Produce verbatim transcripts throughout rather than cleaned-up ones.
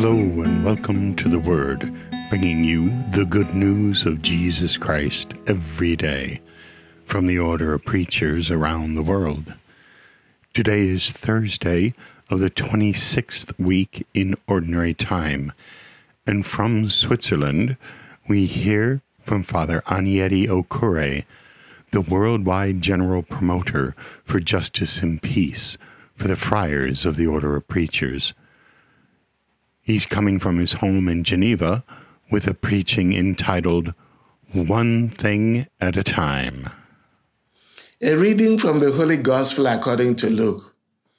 Hello and welcome to The Word, bringing you the good news of Jesus Christ every day from the order of preachers around the world. Today is Thursday of the twenty-sixth week in Ordinary Time, and from Switzerland we hear from Father Anieti Okure, the worldwide general promoter for justice and peace for the friars of the Order of Preachers. He's coming from his home in Geneva with a preaching entitled One Thing at a Time. A reading from the Holy Gospel according to Luke.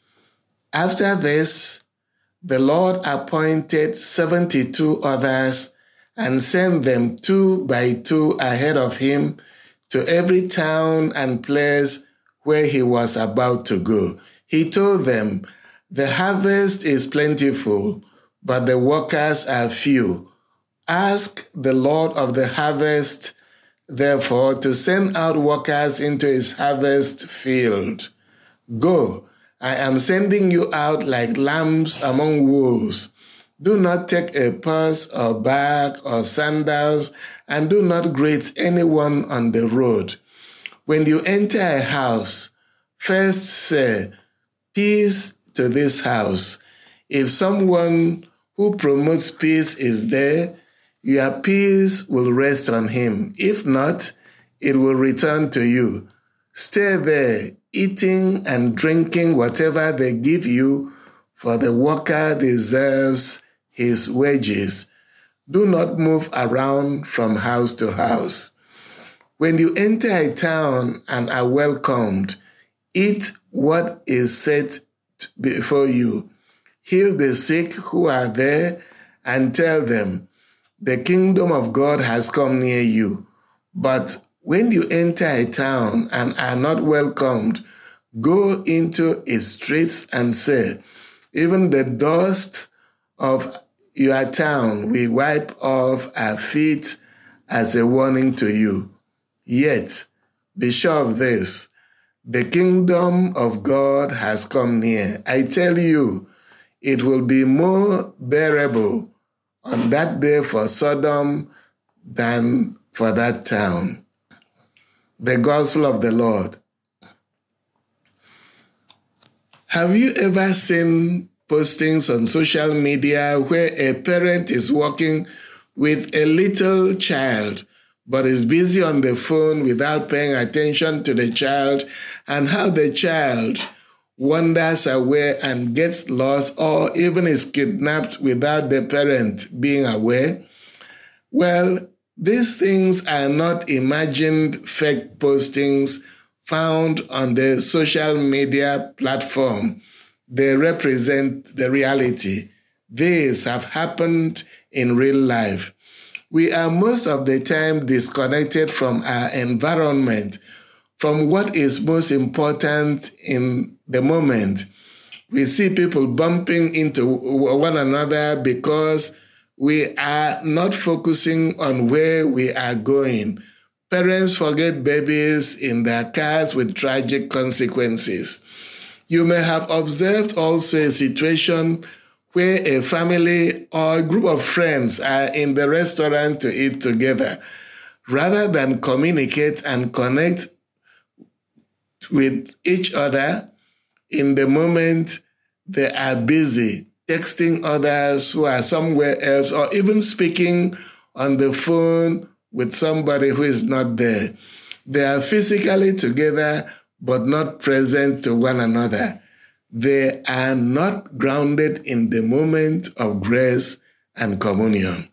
After this, the Lord appointed seventy-two others and sent them two by two ahead of him to every town and place where he was about to go. He told them, "The harvest is plentiful, but the workers are few. Ask the Lord of the harvest, therefore, to send out workers into his harvest field. Go, I am sending you out like lambs among wolves. Do not take a purse or bag or sandals, and do not greet anyone on the road. When you enter a house, first say, 'Peace to this house.' If someone who promotes peace is there, your peace will rest on him. If not, it will return to you. Stay there, eating and drinking whatever they give you, for the worker deserves his wages. Do not move around from house to house. When you enter a town and are welcomed, eat what is set before you. Heal the sick who are there and tell them, 'The kingdom of God has come near you.' But when you enter a town and are not welcomed, go into its streets and say, 'Even the dust of your town we wipe off our feet as a warning to you.' Yet, be sure of this, the kingdom of God has come near. I tell you, it will be more bearable on that day for Sodom than for that town." The Gospel of the Lord. Have you ever seen postings on social media where a parent is walking with a little child but is busy on the phone without paying attention to the child, and how the child wanders away and gets lost or even is kidnapped without the parent being aware? Well, these things are not imagined fake postings found on the social media platform. They represent the reality. These have happened in real life. We are most of the time disconnected from our environment, from what is most important in the moment. We see people bumping into one another because we are not focusing on where we are going. Parents forget babies in their cars with tragic consequences. You may have observed also a situation where a family or a group of friends are in the restaurant to eat together. Rather than communicate and connect with each other in the moment, they are busy texting others who are somewhere else, or even speaking on the phone with somebody who is not there. They are physically together but not present to one another. They are not grounded in the moment of grace and communion.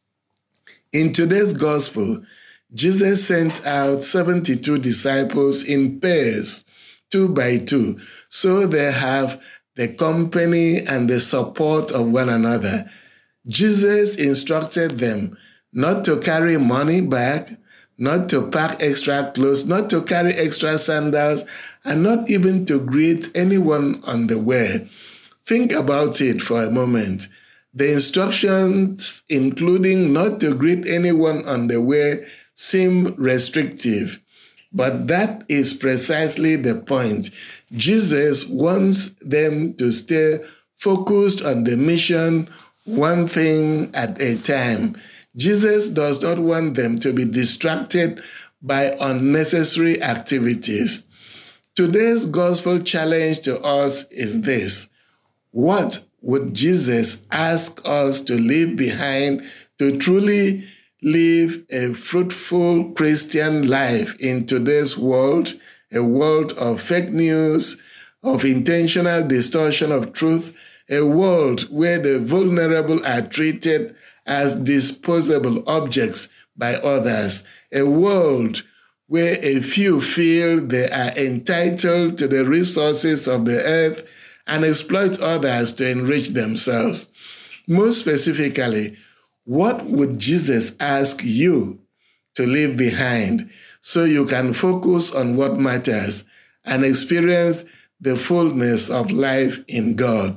In today's gospel, Jesus sent out seventy-two disciples in pairs, two by two, so they have the company and the support of one another. Jesus instructed them not to carry money back, not to pack extra clothes, not to carry extra sandals, and not even to greet anyone on the way. Think about it for a moment. The instructions, including not to greet anyone on the way, seem restrictive. But that is precisely the point. Jesus wants them to stay focused on the mission one thing at a time. Jesus does not want them to be distracted by unnecessary activities. Today's gospel challenge to us is this: what would Jesus ask us to leave behind to truly live a fruitful Christian life in today's world, a world of fake news, of intentional distortion of truth, a world where the vulnerable are treated as disposable objects by others, a world where a few feel they are entitled to the resources of the earth and exploit others to enrich themselves. Most specifically, what would Jesus ask you to leave behind so you can focus on what matters and experience the fullness of life in God?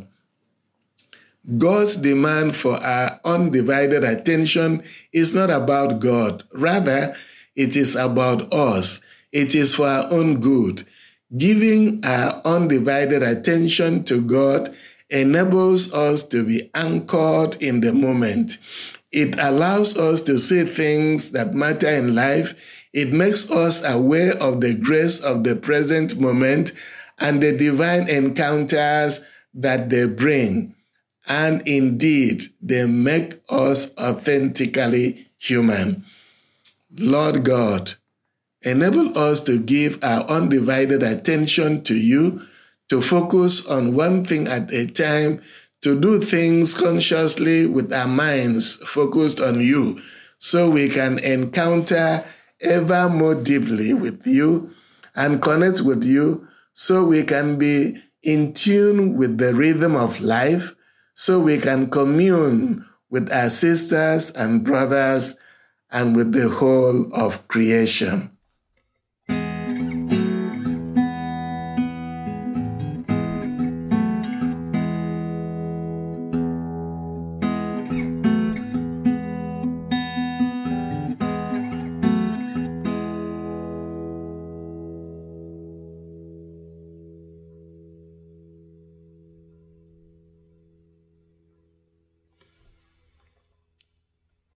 God's demand for our undivided attention is not about God. Rather, it is about us. It is for our own good. Giving our undivided attention to God enables us to be anchored in the moment. It allows us to see things that matter in life. It makes us aware of the grace of the present moment and the divine encounters that they bring. And indeed, they make us authentically human. Lord God, enable us to give our undivided attention to you, to focus on one thing at a time, to do things consciously with our minds focused on you, so we can encounter ever more deeply with you and connect with you, so we can be in tune with the rhythm of life, so we can commune with our sisters and brothers and with the whole of creation.